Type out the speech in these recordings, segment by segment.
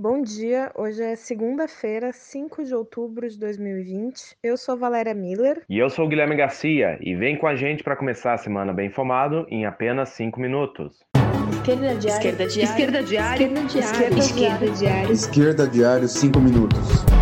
Bom dia, hoje é segunda-feira, 5 de outubro de 2020. Eu sou Valéria Miller. E eu sou o Guilherme Garcia e vem com a gente para começar a semana bem informado em apenas 5 minutos. Esquerda Diário. Esquerda Diário. Esquerda Diário. Esquerda Diário. Esquerda Diário. Esquerda Diário, 5 minutos.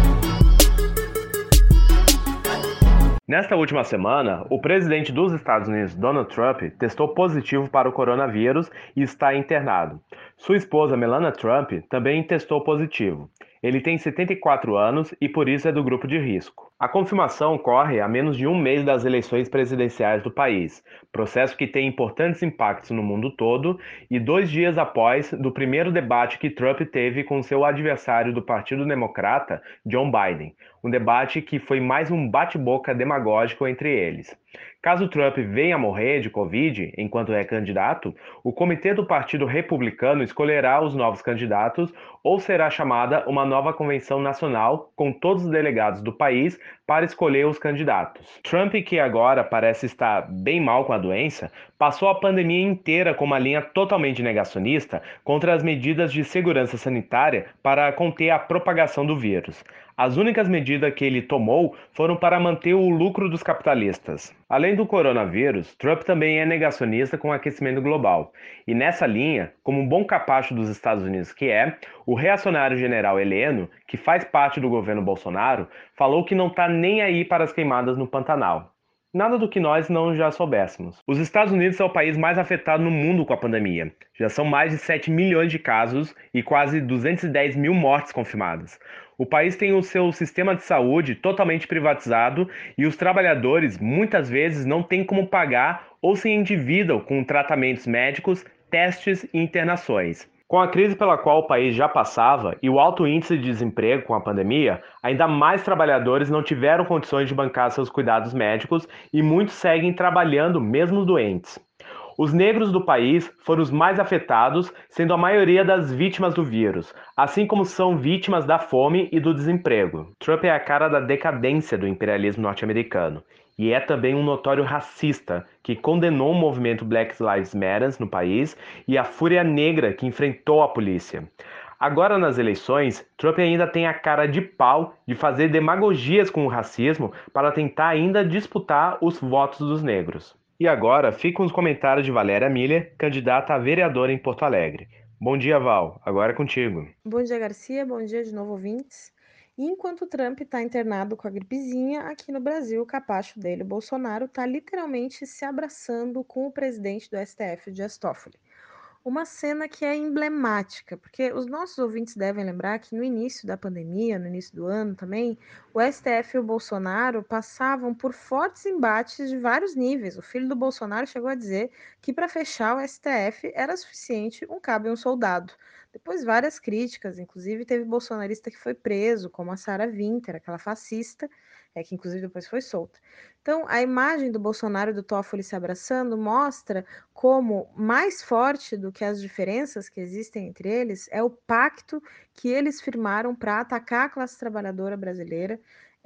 Nesta última semana, o presidente dos Estados Unidos, Donald Trump, testou positivo para o coronavírus e está internado. Sua esposa, Melania Trump, também testou positivo. Ele tem 74 anos e por isso é do grupo de risco. A confirmação ocorre a menos de um mês das eleições presidenciais do país, processo que tem importantes impactos no mundo todo, e 2 dias após do primeiro debate que Trump teve com seu adversário do Partido Democrata, John Biden. Um debate que foi mais um bate-boca demagógico entre eles. Caso Trump venha a morrer de Covid enquanto é candidato, o comitê do Partido Republicano escolherá os novos candidatos ou será chamada uma nova convenção nacional com todos os delegados do país para escolher os candidatos. Trump, que agora parece estar bem mal com a doença, passou a pandemia inteira com uma linha totalmente negacionista contra as medidas de segurança sanitária para conter a propagação do vírus. As únicas medidas que ele tomou foram para manter o lucro dos capitalistas. Além do coronavírus, Trump também é negacionista com o aquecimento global. E nessa linha, como um bom capacho dos Estados Unidos que é, o reacionário general Heleno, que faz parte do governo Bolsonaro, falou que não está nem aí para as queimadas no Pantanal. Nada do que nós não já soubéssemos. Os Estados Unidos é o país mais afetado no mundo com a pandemia. Já são mais de 7 milhões de casos e quase 210 mil mortes confirmadas. O país tem o seu sistema de saúde totalmente privatizado e os trabalhadores muitas vezes não têm como pagar ou se endividam com tratamentos médicos, testes e internações. Com a crise pela qual o país já passava e o alto índice de desemprego com a pandemia, ainda mais trabalhadores não tiveram condições de bancar seus cuidados médicos e muitos seguem trabalhando mesmo doentes. Os negros do país foram os mais afetados, sendo a maioria das vítimas do vírus, assim como são vítimas da fome e do desemprego. Trump é a cara da decadência do imperialismo norte-americano. E é também um notório racista, que condenou o movimento Black Lives Matter no país e a Fúria Negra que enfrentou a polícia. Agora nas eleições, Trump ainda tem a cara de pau de fazer demagogias com o racismo para tentar ainda disputar os votos dos negros. E agora, ficam os comentários de Valéria Miller, candidata a vereadora em Porto Alegre. Bom dia, Val. Agora é contigo. Bom dia, Garcia. Bom dia de novo, ouvintes. E enquanto o Trump está internado com a gripezinha, aqui no Brasil, o capacho dele, o Bolsonaro, está literalmente se abraçando com o presidente do STF, o Dias Toffoli. Uma cena que é emblemática, porque os nossos ouvintes devem lembrar que no início da pandemia, no início do ano também, o STF e o Bolsonaro passavam por fortes embates de vários níveis. O filho do Bolsonaro chegou a dizer que para fechar o STF era suficiente um cabo e um soldado. Depois várias críticas, inclusive teve bolsonarista que foi preso, como a Sarah Winter, aquela fascista, que inclusive depois foi solta. Então, a imagem do Bolsonaro e do Toffoli se abraçando mostra como mais forte do que as diferenças que existem entre eles é o pacto que eles firmaram para atacar a classe trabalhadora brasileira,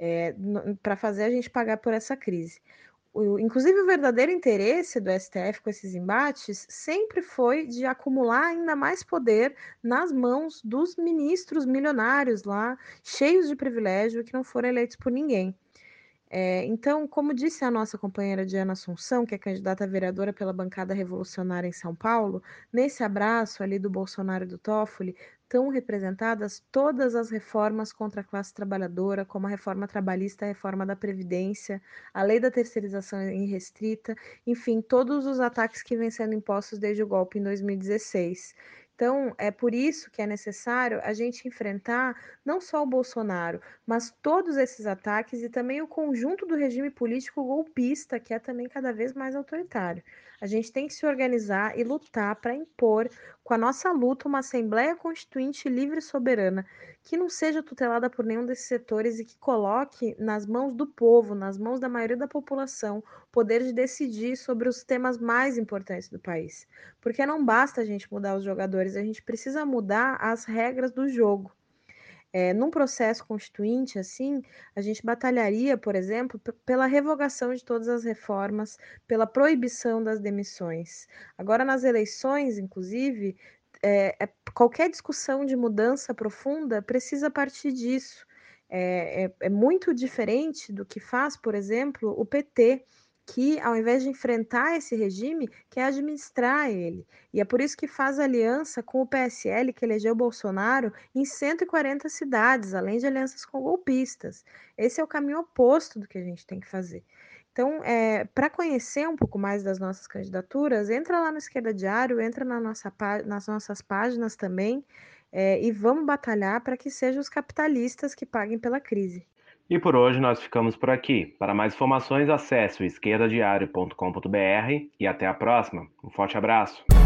para fazer a gente pagar por essa crise. Inclusive, o verdadeiro interesse do STF com esses embates sempre foi de acumular ainda mais poder nas mãos dos ministros milionários lá, cheios de privilégio, que não foram eleitos por ninguém. Então, como disse a nossa companheira Diana Assunção, que é candidata a vereadora pela bancada revolucionária em São Paulo, nesse abraço ali do Bolsonaro e do Toffoli, estão representadas todas as reformas contra a classe trabalhadora, como a reforma trabalhista, a reforma da Previdência, a lei da terceirização irrestrita, enfim, todos os ataques que vêm sendo impostos desde o golpe em 2016. Então, é por isso que é necessário a gente enfrentar não só o Bolsonaro, mas todos esses ataques e também o conjunto do regime político golpista, que é também cada vez mais autoritário. A gente tem que se organizar e lutar para impor, com a nossa luta, uma Assembleia Constituinte livre e soberana, que não seja tutelada por nenhum desses setores e que coloque nas mãos do povo, nas mãos da maioria da população, o poder de decidir sobre os temas mais importantes do país. Porque não basta a gente mudar os jogadores, a gente precisa mudar as regras do jogo. Num processo constituinte, assim, a gente batalharia, por exemplo, pela revogação de todas as reformas, pela proibição das demissões. Agora, nas eleições, inclusive, qualquer discussão de mudança profunda precisa partir disso. É muito diferente do que faz, por exemplo, o PT, que ao invés de enfrentar esse regime, quer administrar ele. E é por isso que faz aliança com o PSL, que elegeu Bolsonaro, em 140 cidades, além de alianças com golpistas. Esse é o caminho oposto do que a gente tem que fazer. Então, para conhecer um pouco mais das nossas candidaturas, entra lá no Esquerda Diário, entra nas nossas páginas também, e vamos batalhar para que sejam os capitalistas que paguem pela crise. E por hoje nós ficamos por aqui. Para mais informações, acesse o esquerdadiario.com.br e até a próxima. Um forte abraço.